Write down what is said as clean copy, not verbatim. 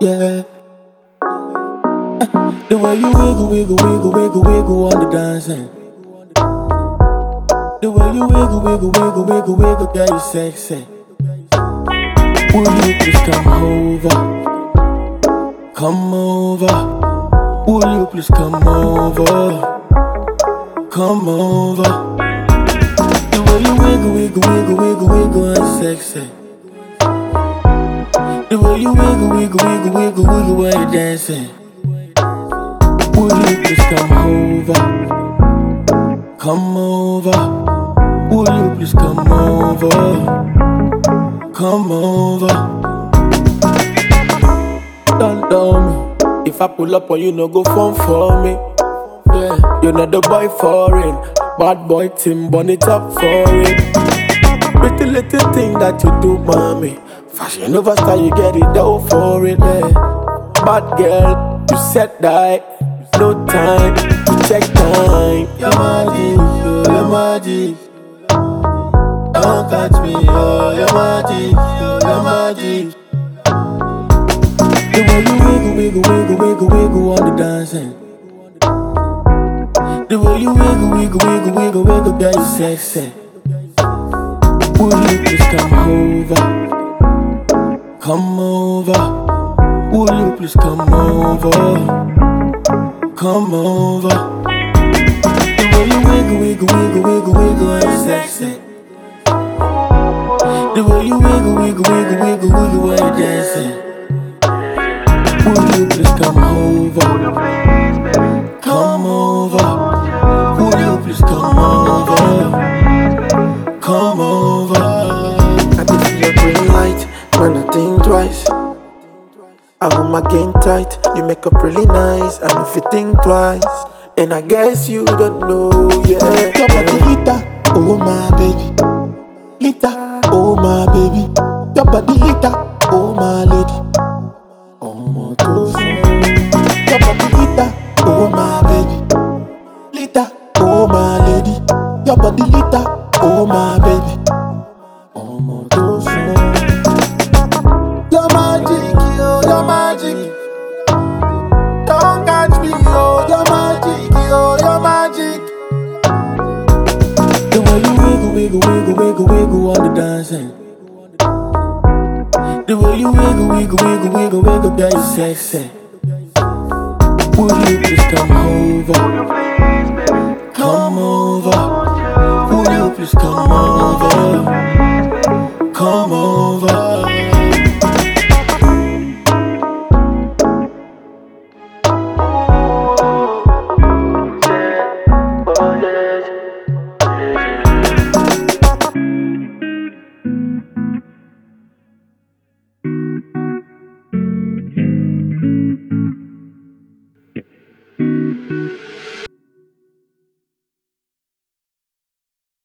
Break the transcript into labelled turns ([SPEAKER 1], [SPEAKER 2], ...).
[SPEAKER 1] Yeah. The way you wiggle, wiggle, wiggle, wiggle, wiggle on the dancing. The way you wiggle, wiggle, wiggle, wiggle, wiggle, girl, you sexy. Will you please come over? Come over. Will you please come over? Come over. The way you wiggle, wiggle, wiggle, wiggle, wiggle, and sexy. The way you wiggle, wiggle, wiggle, wiggle, wiggle while you're dancing. Will you please come over? Come over. Will you please come over? Come over. Don't tell me if I pull up on you, no go phone for me. Yeah, you're not the boy foreign. Bad boy team, burn it up for it. Pretty little thing that you do, mommy. Fashion over style, you get it down for it. Yeah. Bad girl, you said that. No time to check time. You're magic, you're magic. Don't catch me, oh, you're magic, you're magic. The way you wiggle, wiggle, wiggle, wiggle, wiggle on the dancing. The way you wiggle, wiggle, wiggle, wiggle, wiggle, girl, you sexy. Will you please come over? Come over. Will you please come over? Come over. The way you wiggle, wiggle, wiggle, wiggle, wiggle, and sexy. The way you wiggle, wiggle, wiggle, wiggle, wiggle while you're dancing. Will you please come over? Come over. Will you please come over? Come over.
[SPEAKER 2] I can see your green light when I think twice. I hold my game tight, you make up really nice. And if you think twice, and I guess you don't know, yeah. Your body lita, oh my baby. Lita, oh my baby. Your body lita, oh my lady. Oh my God. Your body lita, oh my baby. Lita, oh my lady. Your body lita, oh my baby. Oh my God. You're magic, you're magic. Don't catch me, oh, you're magic, oh, you're magic.
[SPEAKER 1] The way you wiggle, wiggle, wiggle, wiggle, wiggle on the dancing. The way you wiggle, wiggle, wiggle, wiggle, wiggle, girl, you sexy. Will you please come over? Come over. Will you please come over?